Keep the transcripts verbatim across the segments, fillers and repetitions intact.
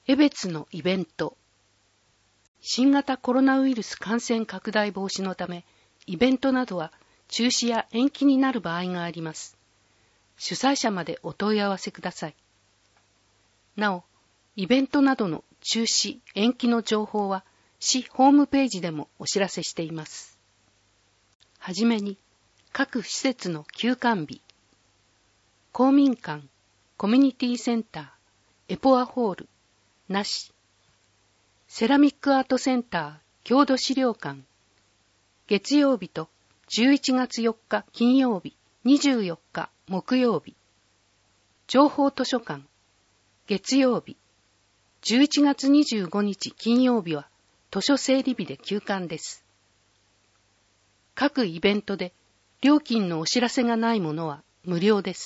江別のイベント。新型コロナウイルス感染拡大防止のため、イベントなどは中止や延期になる場合があります。主催者までお問い合わせください。なお、イベントなどの中止、延期の情報は市ホームページでもお知らせしています。はじめに、各施設の休館日。公民館、コミュニティセンター、エポアホール、なし。セラミックアートセンター、郷土資料館。月曜日とじゅういちがつよっか金曜日、にじゅうよっか木曜日。情報図書館。月曜日。じゅういちがつにじゅうごにち金曜日は図書整理日で休館です。各イベントで料金のお知らせがないものは無料です。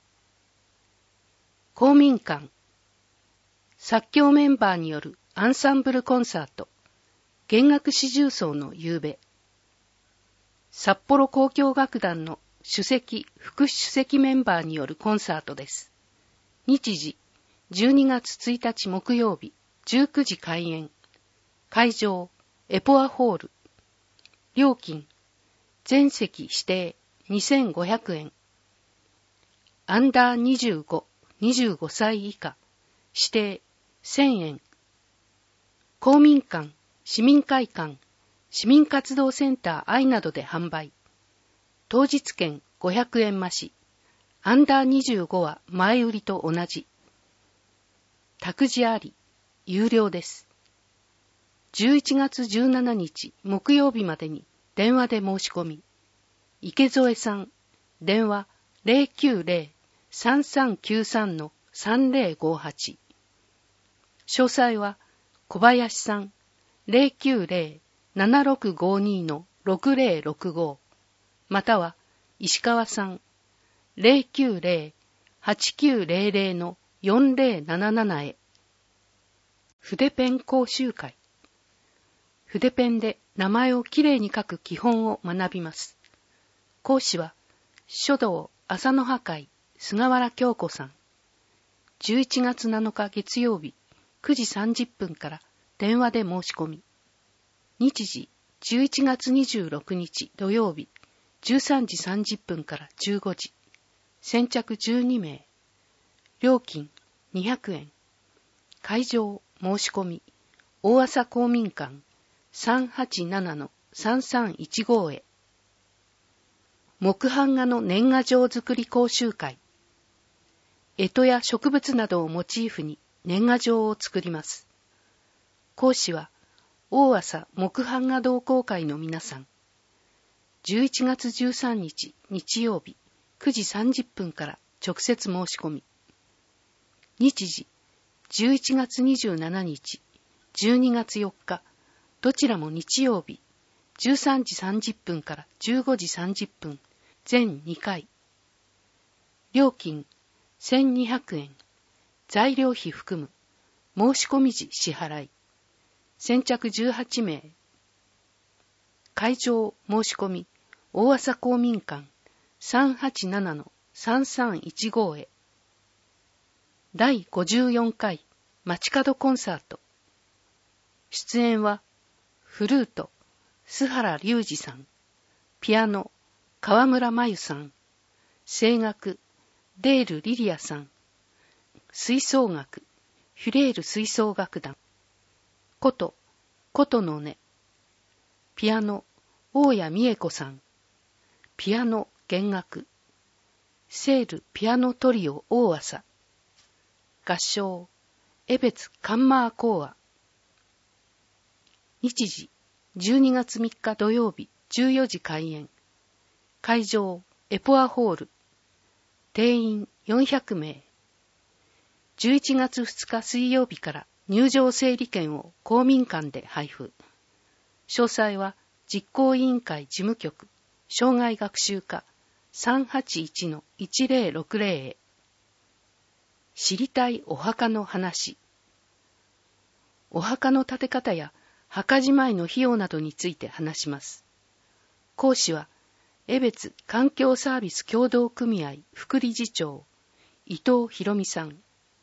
公民館。作協メンバーによるアンサンブルコンサート、弦楽四重奏の夕べ。札幌交響楽団の首席、副首席メンバーによるコンサートです。日時、じゅうにがつついたち木曜日、じゅうくじ開演。会場、エポアホール。料金、全席指定にせんごひゃくえん。アンダーにじゅうご、にじゅうごさい以下、指定せんえん。公民館、市民会館、市民活動センター I などで販売。当日券ごひゃくえん増し。アンダーにじゅうごは前売りと同じ。託児あり、有料です。じゅういちがつじゅうしちにち木曜日までに電話で申し込み。池添さん、電話 ゼロきゅうゼロ さんさんきゅうさん さんゼロごはち。詳細は小林さん ゼロきゅうゼロ ななろくごに ろくゼロろくご または石川さん ゼロきゅうゼロ はちきゅうゼロゼロ よんゼロななな へ。筆ペン講習会。筆ペンで名前をきれいに書く基本を学びます。講師は書道朝の葉会菅原京子さん。じゅういちがつなのか月曜日くじさんじゅっぷんから電話で申し込み。日時じゅういちがつにじゅうろくにち土曜日じゅうさんじさんじゅっぷんからじゅうごじ。先着じゅうにめい。料金にひゃくえん。会場申し込み。大朝公民館 さんはちなな さんさんいちご へ。木版画の年賀状作り講習会。干支や植物などをモチーフに年賀状を作ります。講師は大朝木版画同好会の皆さん。じゅういちがつじゅうさんにち日曜日くじさんじゅっぷんから直接申し込み。日時じゅういちがつにじゅうしちにち、じゅうにがつよっか、どちらも日曜日じゅうさんじさんじゅっぷんからじゅうごじさんじゅっぷん、全にかい。料金せんにひゃくえん。材料費含む。申し込み時支払い。先着じゅうはちめい。会場申し込み。大朝公民館 さんはちなな さんさんいちご へ。だいごじゅうよんかい街角コンサート。出演はフルート須原隆二さん、ピアノ川村真由さん、声楽デールリリアさん、吹奏楽フュレール吹奏楽団、琴琴の音、ピアノ大谷美恵子さん、ピアノ弦楽セールピアノトリオ大朝、合唱江別カンマーコーア。日時じゅうにがつみっか土曜日じゅうよじ開演。会場エポアホール。定員よんひゃくめい。じゅういちがつふつか水曜日から入場整理券を公民館で配布。詳細は実行委員会事務局生涯学習課 さんはちいちのいちゼロろくゼロ へ。知りたいお墓の話。お墓の建て方や墓じまいの費用などについて話します。講師は江別環境サービス協同組合副理事長伊藤博美さん。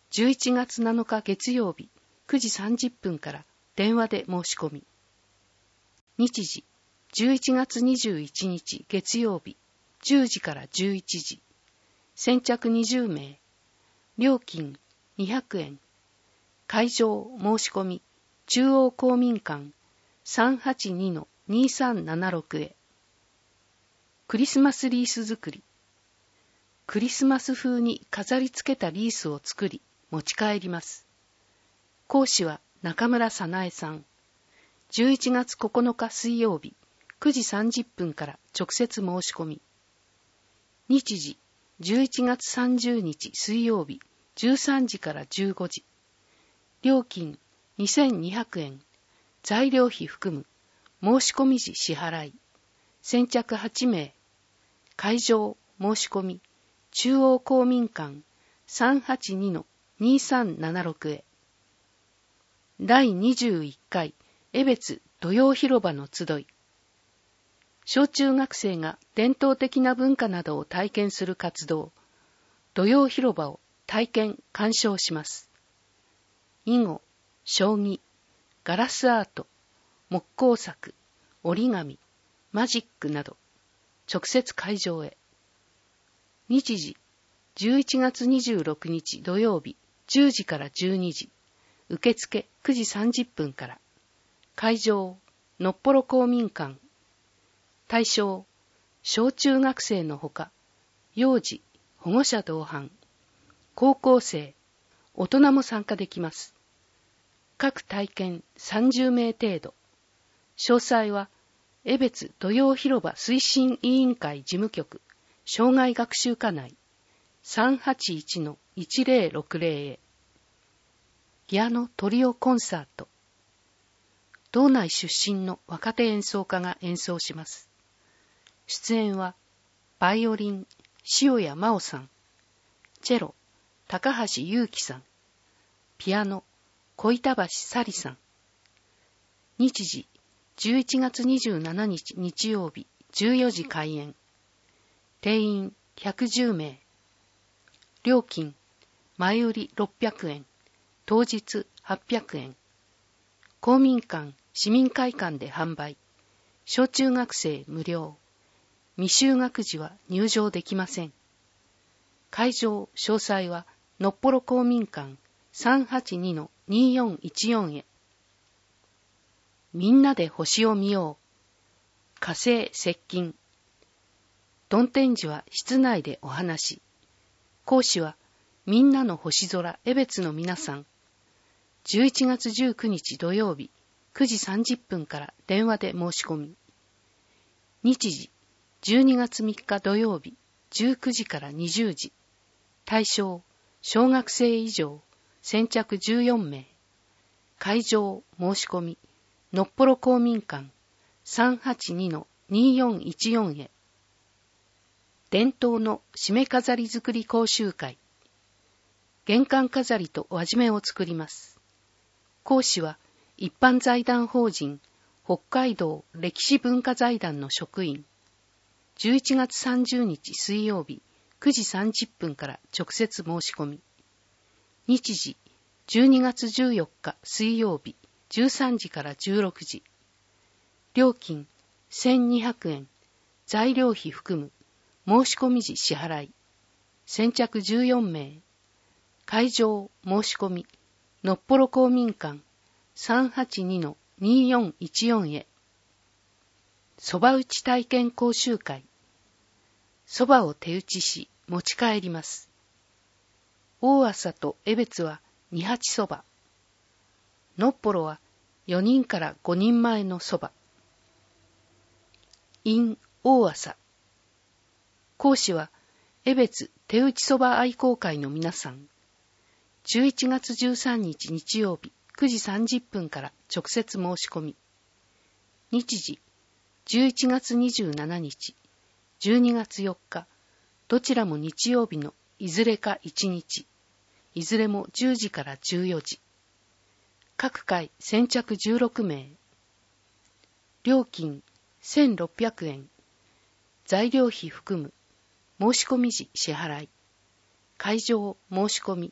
じゅういちがつなのか月曜日くじさんじゅっぷんから電話で申し込み。日時、じゅういちがつにじゅういちにち月曜日じゅうじからじゅういちじ。先着にじゅうめい。料金にひゃくえん。会場申し込み中央公民館 さんはちにのにさんななろく へ。クリスマスリース作り。クリスマス風に飾り付けたリースを作り持ち帰ります。講師は中村早苗さん。じゅういちがつここのか水曜日くじさんじゅっぷんから直接申し込み。日時、じゅういちがつさんじゅうにち水曜日じゅうさんじからじゅうごじ。料金にせんにひゃくえん。材料費含む。申し込み時支払い。先着はちめい。会場申し込み中央公民館 さんはちにのにさんななろく へ。だいにじゅういっかい江別土曜広場の集い。小中学生が伝統的な文化などを体験する活動、土曜広場を体験鑑賞します。囲碁、将棋、ガラスアート、木工作、折り紙、マジックなど、直接会場へ。日時、じゅういちがつにじゅうろくにち土曜日じゅうじからじゅうにじ。受付くじさんじゅっぷんから。会場、のっぽろ公民館。対象、小中学生のほか、幼児、保護者同伴、高校生、大人も参加できます。各体験さんじゅうめい程度。詳細は、江別土曜広場推進委員会事務局、障害学習課内 さんはちいちのいちぜろろくぜろ へ。ピアノトリオコンサート。道内出身の若手演奏家が演奏します。出演は、バイオリン、塩谷真央さん、チェロ、高橋祐樹さん、ピアノ、小板橋紗里さん。日時、じゅういちがつにじゅうしちにち日曜日じゅうよじ開演。定員ひゃくじゅうめい。料金、前売りろっぴゃくえん、当日はっぴゃくえん。公民館、市民会館で販売。小中学生無料。未就学児は入場できません。会場詳細はのっぽろ公民館 さんはちにのによんいちよん へ。みんなで星を見よう。火星接近。曇天時は室内でお話。講師はみんなの星空江別の皆さん。じゅういちがつじゅうくにち土曜日くじさんじゅっぷんから電話で申し込み。日時、じゅうにがつみっか土曜日じゅうくじからにじゅうじ。対象、小学生以上、先着じゅうよんめい。会場申し込み、のっぽろ公民館 さんはちにのによんいちよん へ。伝統の締め飾り作り講習会。玄関飾りと輪締めを作ります。講師は一般財団法人北海道歴史文化財団の職員。じゅういちがつさんじゅうにち水曜日くじさんじゅっぷんから直接申し込み。日時、じゅうにがつじゅうよっか水曜日じゅうさんじからじゅうろくじ。料金せんにひゃくえん。材料費含む。申し込み時支払い。先着じゅうよんめい。会場申し込み。のっぽろ公民館 さんはちにのによんいちよん へ。そば打ち体験講習会。そばを手打ちし持ち帰ります。大朝と江別はにはちそば。のっぽろはよにんからごにんまえのそば。in 大朝。講師は江別手打ちそば愛好会の皆さん。じゅういちがつじゅうさんにち日曜日くじさんじゅっぷんから直接申し込み。日時、じゅういちがつにじゅうしちにち、じゅうにがつよっか、どちらも日曜日のいずれかいちにち、いずれもじゅうじからじゅうよじ。各回先着じゅうろくめい。料金せんろっぴゃくえん。材料費含む。申し込み時支払い。会場申し込み。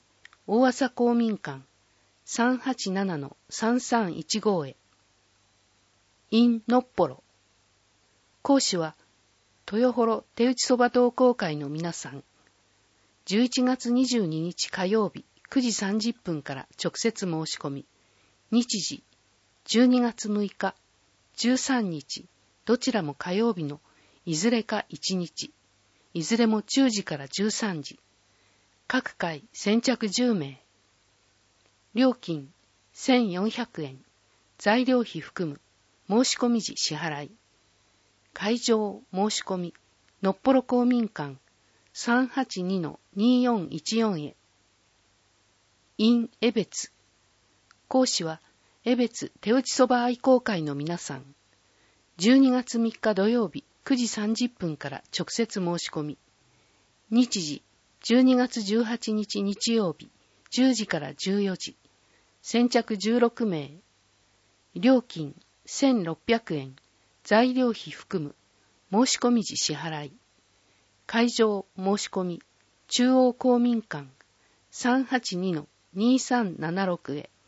大朝公民館 さんはちななのさんさんいちご へ。in のっぽろ。講師は、豊幌手打ちそば同好会の皆さん。じゅういちがつにじゅうににち火曜日くじさんじゅっぷんから直接申し込み。日時、じゅうにがつむいか、じゅうさんにち、どちらも火曜日のいずれかいちにち、いずれもじゅうじからじゅうさんじ。各回先着じゅうめい。料金せんよんひゃくえん。材料費含む。申し込み時支払い。会場申し込み。のっぽろ公民館 さんはちにのによんいちよん へ。in 江別。講師は江別手打ちそば愛好会の皆さん。じゅうにがつみっか土曜日くじさんじゅっぷんから直接申し込み。日時、じゅうにがつじゅうはちにち日曜日じゅうじからじゅうよじ。先着じゅうろくめい。料金せんろっぴゃくえん。材料費含む。申し込み時支払い。会場申し込み。中央公民館 さんはちにのにさんななろく へ。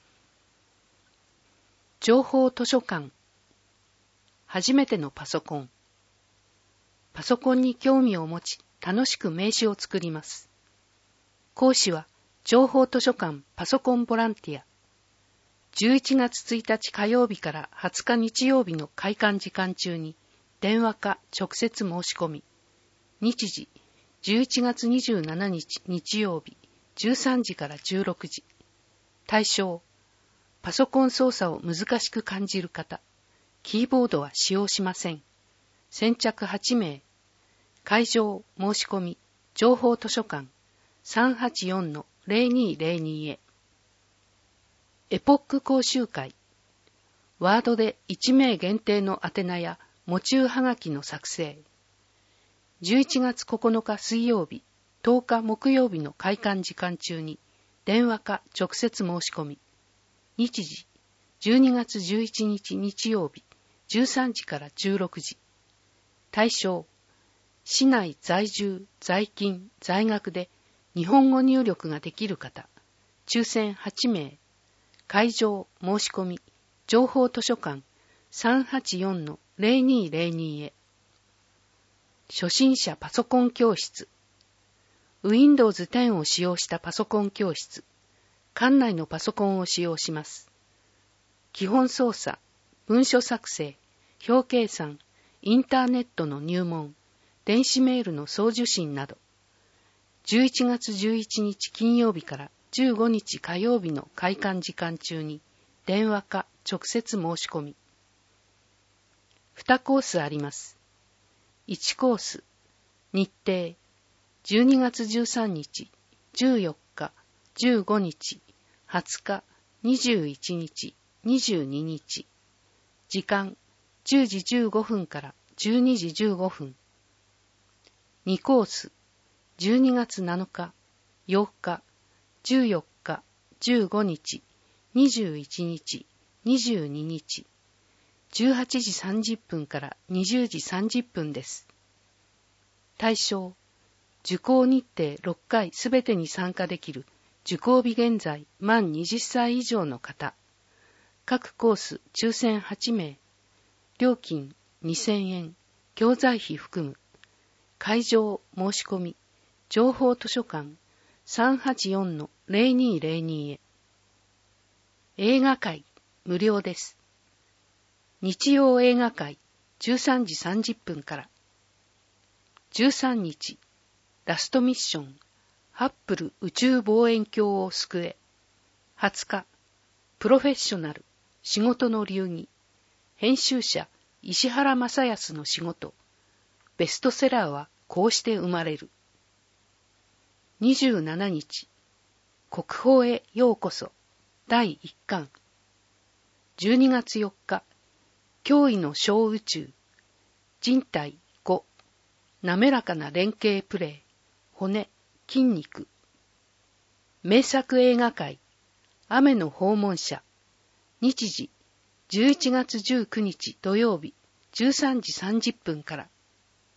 情報図書館。初めてのパソコン。パソコンに興味を持ち、楽しく名刺を作ります。講師は、情報図書館パソコンボランティア。じゅういちがつついたち火曜日からはつか日曜日の開館時間中に、電話か直接申し込み。日時、じゅういちがつにじゅうしちにち日曜日、じゅうさんじからじゅうろくじ。対象、パソコン操作を難しく感じる方。キーボードは使用しません。先着はちめい。会場申し込み。情報図書館 さんはちよんのぜろにぜろに へ。エポック講習会。ワードでいちめい限定の宛名や喪中はがきの作成。じゅういちがつここのか水曜日、とおか木曜日の開館時間中に電話か直接申し込み。日時、じゅうにがつじゅういちにち日曜日、じゅうさんじからじゅうろくじ。対象、市内在住、在勤、在学で日本語入力ができる方。抽選はちめい。会場申し込み。情報図書館 さんはちよんのぜろにぜろに へ。初心者パソコン教室。ウィンドウズテンを使用したパソコン教室。館内のパソコンを使用します。基本操作、文書作成、表計算、インターネットの入門、電子メールの送受信など。じゅういちがつじゅういちにち金曜日からじゅうごにち火曜日の開館時間中に電話か直接申し込み。にコースあります。いちコース、日程、じゅうにがつじゅうさんにち、じゅうよっか、じゅうごにち、はつか、にじゅういちにち、にじゅうににち。時間、じゅうじじゅうごふんからじゅうにじじゅうごふん。にコース、じゅうにがつなのか、よっか、じゅうよっか、じゅうごにち、にじゅういちにち、にじゅうににち。じゅうはちじさんじゅっぷんからにじゅうじさんじゅっぷんです。対象、受講日程ろっかいすべてに参加できる受講日現在満はたち以上の方。各コース抽選はちめい。料金にせんえん。教材費含む。会場申し込み。情報図書館 さんはちよんのぜろにぜろに へ。映画会無料です。日曜映画会じゅうさんじさんじゅっぷんから。じゅうさんにち、ラストミッション、ハッブル宇宙望遠鏡を救え。はつか、プロフェッショナル、仕事の流儀。編集者、石原正康の仕事。ベストセラーはこうして生まれる。にじゅうしちにち、国宝へようこそ、だいいっかん。じゅうにがつよっか、驚異の小宇宙、人体ご、滑らかな連携プレイ、骨、筋肉。名作映画会、雨の訪問者。日時、じゅういちがつじゅうくにち土曜日、じゅうさんじさんじゅっぷんから。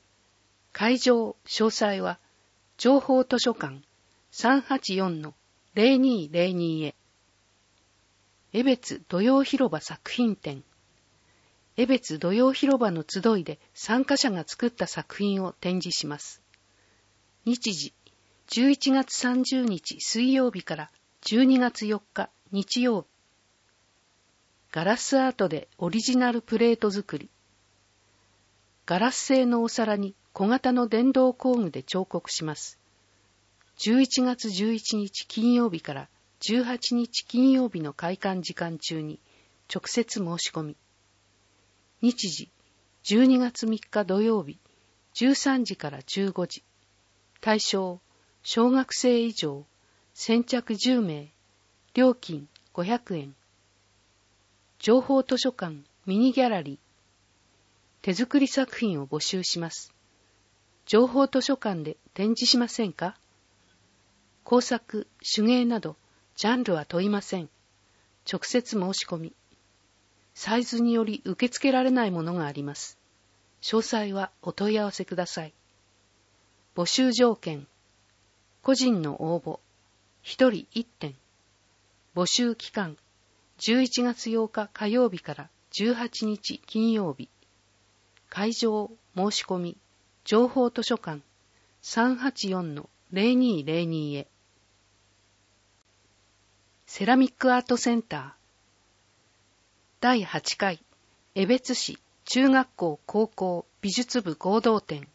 会場、詳細は、情報図書館 さんはちよんのゼロにーゼロにー へ。江別土曜広場作品展。江別土曜広場の集いで参加者が作った作品を展示します。日時、じゅういちがつさんじゅうにち水曜日からじゅうにがつよっか日曜日。ガラスアートでオリジナルプレート作り。ガラス製のお皿に小型の電動工具で彫刻します。じゅういちがつじゅういちにち金曜日からじゅうはちにち金曜日の開館時間中に直接申し込み。日時、じゅうにがつみっか土曜日、じゅうさんじからじゅうごじ。対象、小学生以上、先着じゅうめい、料金ごひゃくえん。情報図書館ミニギャラリー。手作り作品を募集します。情報図書館で展示しませんか？工作、手芸など、ジャンルは問いません。直接申し込み。サイズにより受け付けられないものがあります。詳細はお問い合わせください。募集条件。個人の応募。一人一点。募集期間。じゅういちがつようか火曜日からじゅうはちにち金曜日。会場、申し込み。情報図書館 さんはちよんのゼロにーゼロにー へ。セラミックアートセンター。だいはちかい江別市中学校高校美術部合同展。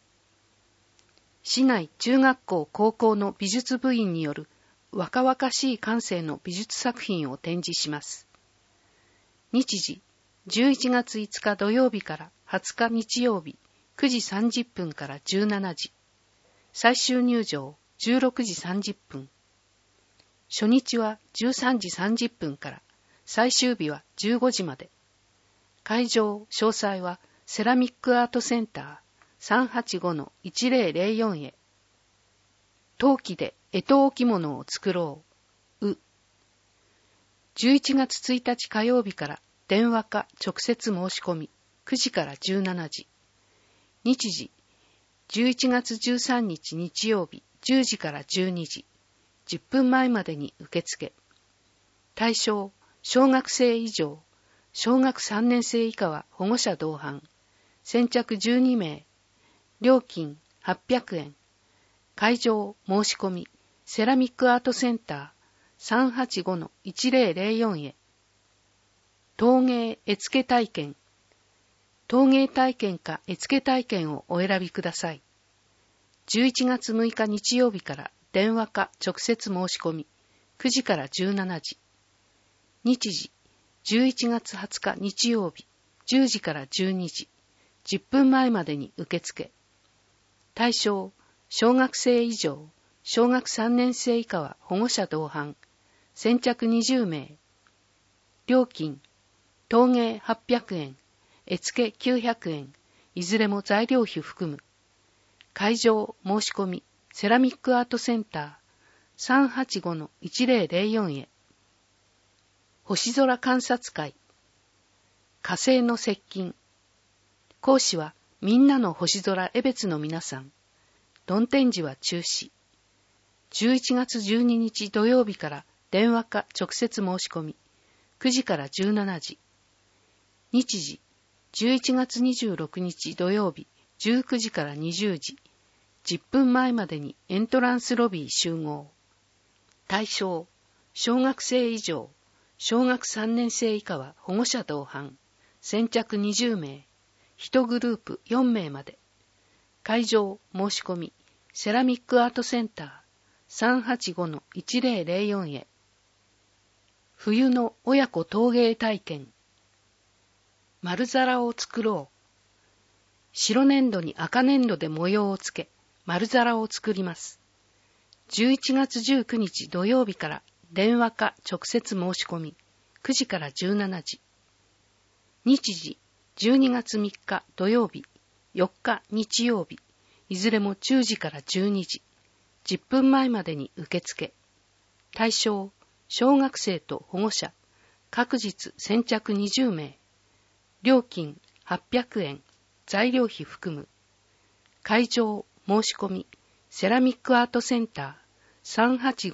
市内中学校高校の美術部員による若々しい感性の美術作品を展示します。日時、じゅういちがついつか土曜日からはつか日曜日、くじさんじゅっぷんからじゅうしちじ。最終入場じゅうろくじさんじゅっぷん。初日はじゅうさんじさんじゅっぷんから、最終日はじゅうごじまで。会場、詳細はセラミックアートセンター さんはちごのいちぜろぜろよん へ。陶器で干支置物を作ろう。う。じゅういちがつついたち火曜日から電話か直接申し込み、くじからじゅうしちじ。日時、じゅういちがつじゅうさんにち日曜日じゅうじからじゅうにじ。じゅっぷんまえまでに受付。対象、小学生以上、小学さんねんせい以下は保護者同伴。先着じゅうにめい。料金はっぴゃくえん。会場申し込み、セラミックアートセンター さんはちごのいちぜろぜろよん へ。陶芸絵付け体験。陶芸体験か絵付け体験をお選びください。じゅういちがつむいか日曜日から電話か直接申し込み、くじからじゅうしちじ。日時、じゅういちがつはつか日曜日、じゅうじからじゅうにじ。じゅっぷんまえまでに受付。対象、小学生以上、小学さんねんせい以下は保護者同伴。先着にじゅうめい。料金、陶芸はっぴゃくえん、絵付けきゅうひゃくえん、いずれも材料費含む。会場申し込み、セラミックアートセンター さんはちごのいちぜろぜろよん へ。星空観察会。火星の接近。講師はみんなの星空江別の皆さん。論展示は中止。じゅういちがつじゅうににち土曜日から電話か直接申し込み、くじからじゅうしちじ。日時、じゅういちがつにじゅうろくにち土曜日、じゅうくじからにじゅうじ。じゅっぷんまえまでにエントランスロビー集合。対象、小学生以上、小学さんねんせい以下は保護者同伴。先着にじゅうめい。いちグループよんめいまで。会場申し込み、セラミックアートセンター さんはちごのいちぜろぜろよん へ。冬の親子陶芸体験。丸皿を作ろう。白粘土に赤粘土で模様をつけ、丸皿を作ります。じゅういちがつじゅうくにち土曜日から電話か直接申し込み、くじからじゅうしちじ。日時、じゅうにがつみっか土曜日、よっか日曜日、いずれもじゅうじからじゅうにじ。じゅっぷんまえまでに受付。対象、小学生と保護者、各日先着にじゅうめい。料金はっぴゃくえん、材料費含む。会場申し込み、セラミックアートセンター さんはちごの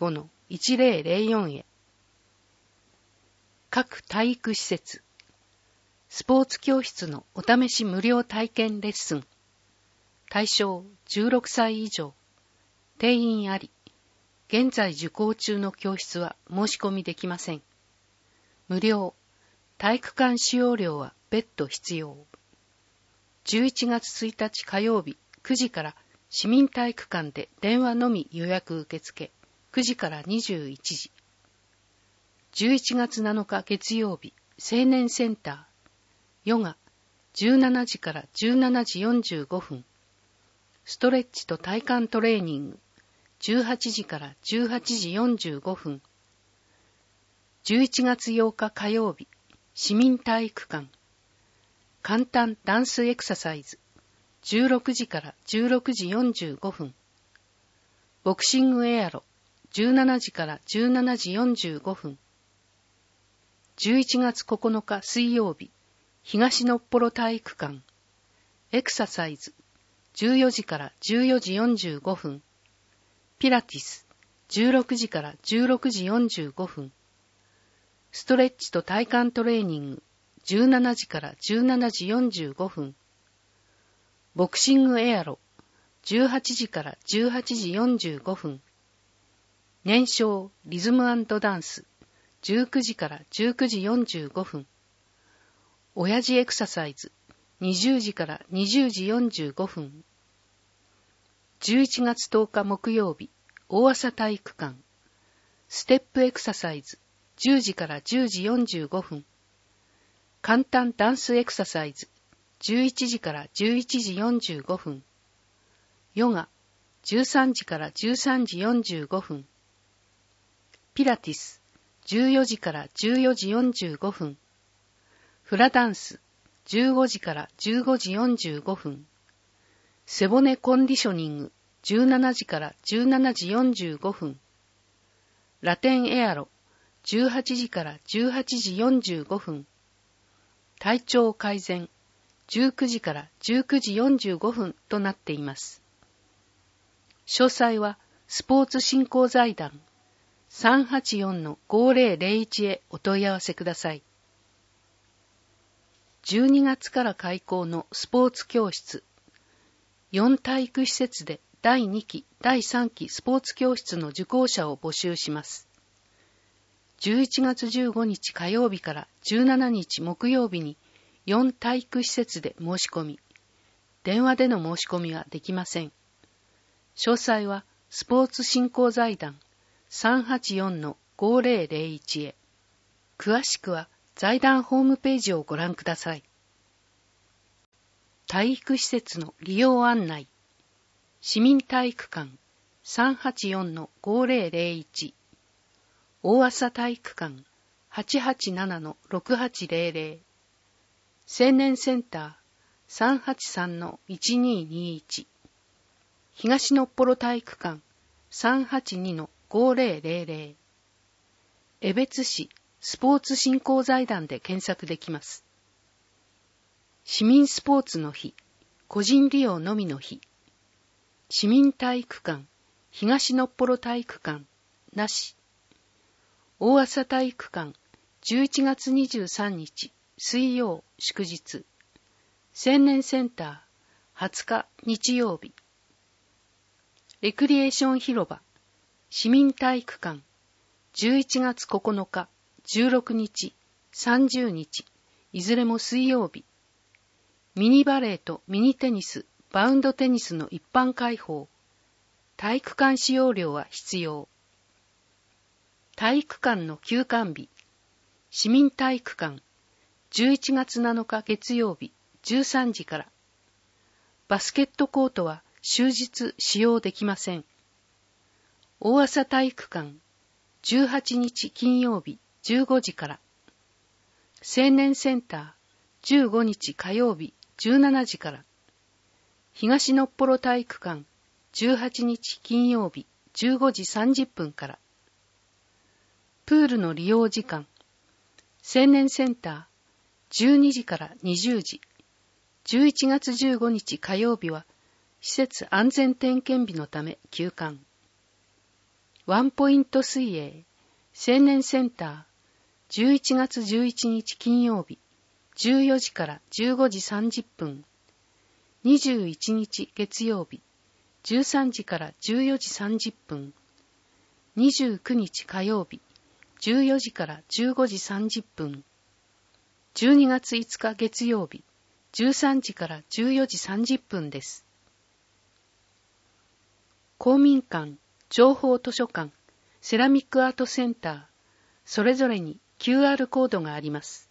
いちぜろぜろよんへ。各体育施設、スポーツ教室のお試し無料体験レッスン。対象じゅうろくさい以上。定員あり。現在受講中の教室は申し込みできません。無料。体育館使用料は別途必要。じゅういちがつついたち火曜日くじから市民体育館で電話のみ予約受付。くじからにじゅういちじ。じゅういちがつなのか月曜日青年センター。ヨガじゅうしちじからじゅうしちじよんじゅうごふん。ストレッチと体幹トレーニングじゅうはちじからじゅうはちじよんじゅうごふん。じゅういちがつようか火曜日市民体育館。簡単ダンスエクササイズじゅうろくじからじゅうろくじよんじゅうごふん。ボクシングエアロじゅうしちじからじゅうしちじよんじゅうごふん。じゅういちがつここのか水曜日東のっぽろ体育館。エクササイズじゅうよじからじゅうよじよんじゅうごふん。ピラティスじゅうろくじからじゅうろくじよんじゅうごふん。ストレッチと体幹トレーニングじゅうしちじからじゅうしちじよんじゅうごふん。ボクシングエアロじゅうはちじからじゅうはちじよんじゅうごふん。燃焼リズム&ダンスじゅうくじからじゅうくじよんじゅうごふん。親父エクササイズにじゅうじからにじゅうじよんじゅうごふん。じゅういちがつとおか木曜日大朝体育館。ステップエクササイズじゅうじからじゅうじよんじゅうごふん。簡単ダンスエクササイズじゅういちじからじゅういちじよんじゅうごふん。ヨガじゅうさんじからじゅうさんじよんじゅうごふん。ピラティスじゅうよじからじゅうよじよんじゅうごふん。フラダンスじゅうごじからじゅうごじよんじゅうごふん。背骨コンディショニングじゅうしちじからじゅうしちじよんじゅうごふん。ラテンエアロじゅうはちじからじゅうはちじよんじゅうごふん。体調改善じゅうくじからじゅうくじよんじゅうごふんとなっています。詳細はスポーツ振興財団 さんはちよんのごぜろぜろいち へお問い合わせください。じゅうにがつから開校のスポーツ教室。よん体育施設でだいにき、だいさんきスポーツ教室の受講者を募集します。じゅういちがつじゅうごにち火曜日からじゅうしちにち木曜日によん体育施設で申し込み、電話での申し込みはできません。詳細はスポーツ振興財団 さんはちよんのごぜろぜろいち へ。詳しくは財団ホームページをご覧ください。体育施設の利用案内。市民体育館 さんはちよんのごぜろぜろいち。大朝体育館 はちはちななのろくはちぜろぜろ。青年センター さんはちさんのいちににいち。東のっぽろ体育館 さんはちにのごぜろぜろぜろ。江別市スポーツ振興財団で検索できます。市民スポーツの日、個人利用のみの日。市民体育館、東のっぽろ体育館、なし。大朝体育館、じゅういちがつにじゅうさんにち、水曜、祝日。青年センター、はつか、日曜日。レクリエーション広場、市民体育館、じゅういちがつここのか、じゅうろくにち、さんじゅうにち、いずれも水曜日。ミニバレーとミニテニス、バウンドテニスの一般開放。体育館使用料は必要。体育館の休館日。市民体育館、じゅういちがつなのか月曜日、じゅうさんじから。バスケットコートは終日使用できません。大朝体育館、じゅうはちにち金曜日、じゅうごじから。青年センター、じゅうごにち火曜日、じゅうしちじから。東のっぽろ体育館、じゅうはちにち金曜日、じゅうごじさんじゅっぷんから。プールの利用時間。青年センター、じゅうにじからにじゅうじ。じゅういちがつじゅうごにち火曜日は、施設安全点検日のため休館。 ワンポイント水泳青年センターじゅういちがつじゅういちにち金曜日じゅうよじからじゅうごじさんじゅっぷん、にじゅういちにち月曜日じゅうさんじからじゅうよじさんじゅっぷん、にじゅうくにち火曜日じゅうよじからじゅうごじさんじゅっぷん、じゅうにがついつか月曜日じゅうさんじからじゅうよじさんじゅっぷんです。公民館、情報図書館、セラミックアートセンター、それぞれに キューアール コードがあります。